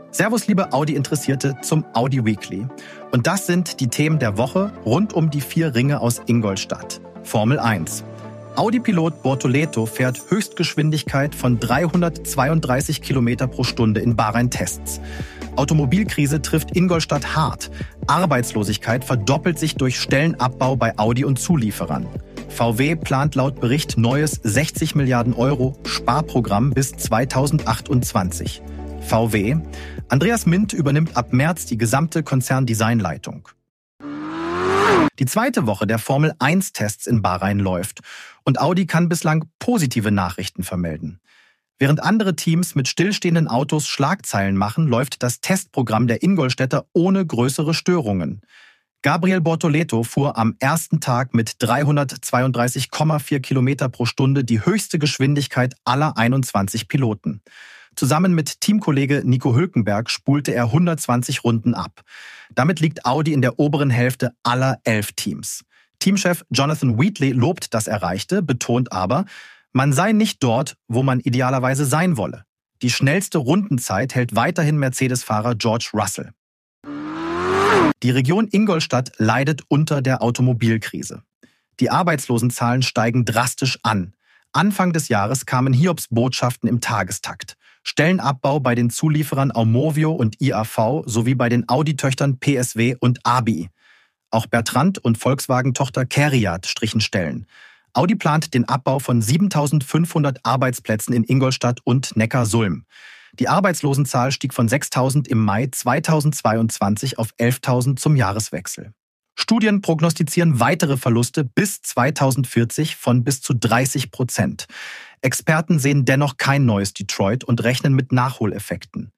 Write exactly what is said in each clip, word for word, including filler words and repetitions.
Servus, liebe Audi-Interessierte zum Audi Weekly. Und das sind die Themen der Woche rund um die vier Ringe aus Ingolstadt. Formel eins. Audi-Pilot Bortoleto fährt Höchstgeschwindigkeit von dreihundertzweiunddreißig Kilometer pro Stunde in Bahrain-Tests. Automobilkrise trifft Ingolstadt hart. Arbeitslosigkeit verdoppelt sich durch Stellenabbau bei Audi und Zulieferern. V W plant laut Bericht neues sechzig Milliarden Euro Sparprogramm bis zweitausendachtundzwanzig. V W. Andreas Mint übernimmt ab März die gesamte Konzerndesignleitung. Die zweite Woche der Formel eins Tests in Bahrain läuft und Audi kann bislang positive Nachrichten vermelden. Während andere Teams mit stillstehenden Autos Schlagzeilen machen, läuft das Testprogramm der Ingolstädter ohne größere Störungen. Gabriel Bortoleto fuhr am ersten Tag mit dreihundertzweiunddreißig Komma vier Kilometer pro Stunde die höchste Geschwindigkeit aller einundzwanzig Piloten. Zusammen mit Teamkollege Nico Hülkenberg spulte er hundertzwanzig Runden ab. Damit liegt Audi in der oberen Hälfte aller elf Teams. Teamchef Jonathan Wheatley lobt das Erreichte, betont aber, man sei nicht dort, wo man idealerweise sein wolle. Die schnellste Rundenzeit hält weiterhin Mercedes-Fahrer George Russell. Die Region Ingolstadt leidet unter der Automobilkrise. Die Arbeitslosenzahlen steigen drastisch an. Anfang des Jahres kamen Hiobsbotschaften im Tagestakt. Stellenabbau bei den Zulieferern Aumovio und I A V sowie bei den Audi-Töchtern P S W und Abi. Auch Bertrand und Volkswagen-Tochter Cariad strichen Stellen. Audi plant den Abbau von siebentausendfünfhundert Arbeitsplätzen in Ingolstadt und Neckarsulm. Die Arbeitslosenzahl stieg von sechstausend im Mai zweitausendzweiundzwanzig auf elftausend zum Jahreswechsel. Studien prognostizieren weitere Verluste bis zweitausendvierzig von bis zu dreißig Prozent. Experten sehen dennoch kein neues Detroit und rechnen mit Nachholeffekten.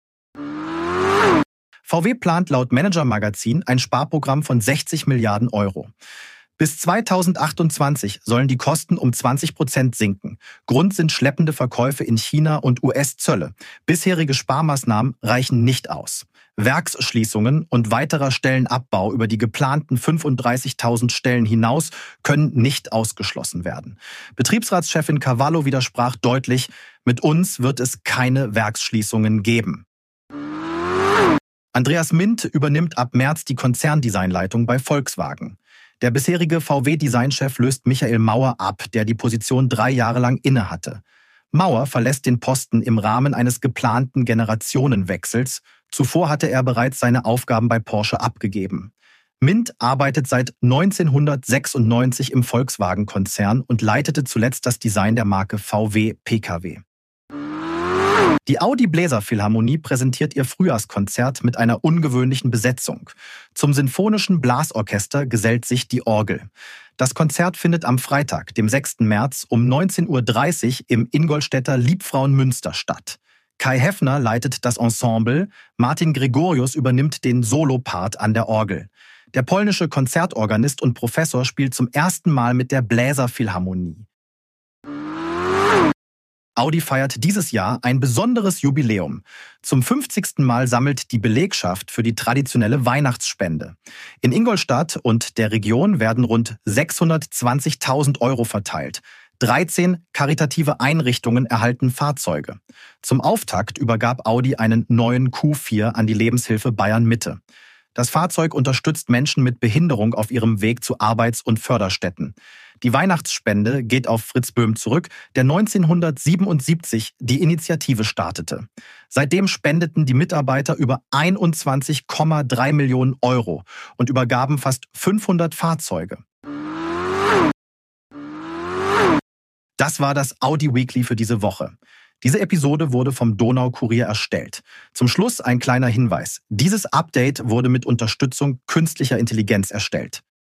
V W plant laut Manager Magazin ein Sparprogramm von sechzig Milliarden Euro. Bis zweitausendachtundzwanzig sollen die Kosten um zwanzig Prozent sinken. Grund sind schleppende Verkäufe in China und U S-Zölle. Bisherige Sparmaßnahmen reichen nicht aus. Werksschließungen und weiterer Stellenabbau über die geplanten fünfunddreißigtausend Stellen hinaus können nicht ausgeschlossen werden. Betriebsratschefin Cavallo widersprach deutlich, mit uns wird es keine Werksschließungen geben. Andreas Mint übernimmt ab März die Konzerndesignleitung bei Volkswagen. Der bisherige V W-Designchef löst Michael Mauer ab, der die Position drei Jahre lang innehatte. Mauer verlässt den Posten im Rahmen eines geplanten Generationenwechsels. Zuvor hatte er bereits seine Aufgaben bei Porsche abgegeben. Mint arbeitet seit neunzehnhundertsechsundneunzig im Volkswagen-Konzern und leitete zuletzt das Design der Marke V W P K W. Die Audi Bläserphilharmonie präsentiert ihr Frühjahrskonzert mit einer ungewöhnlichen Besetzung. Zum Sinfonischen Blasorchester gesellt sich die Orgel. Das Konzert findet am Freitag, dem sechsten März um neunzehn Uhr dreißig im Ingolstädter Liebfrauenmünster statt. Kai Heffner leitet das Ensemble, Martin Gregorius übernimmt den Solopart an der Orgel. Der polnische Konzertorganist und Professor spielt zum ersten Mal mit der Bläserphilharmonie. Audi feiert dieses Jahr ein besonderes Jubiläum. Zum fünfzigsten Mal sammelt die Belegschaft für die traditionelle Weihnachtsspende. In Ingolstadt und der Region werden rund sechshundertzwanzigtausend Euro verteilt. dreizehn karitative Einrichtungen erhalten Fahrzeuge. Zum Auftakt übergab Audi einen neuen Q vier an die Lebenshilfe Bayern Mitte. Das Fahrzeug unterstützt Menschen mit Behinderung auf ihrem Weg zu Arbeits- und Förderstätten. Die Weihnachtsspende geht auf Fritz Böhm zurück, der neunzehnhundertsiebenundsiebzig die Initiative startete. Seitdem spendeten die Mitarbeiter über einundzwanzig Komma drei Millionen Euro und übergaben fast fünfhundert Fahrzeuge. Das war das Audi Weekly für diese Woche. Diese Episode wurde vom Donaukurier erstellt. Zum Schluss ein kleiner Hinweis. Dieses Update wurde mit Unterstützung künstlicher Intelligenz erstellt.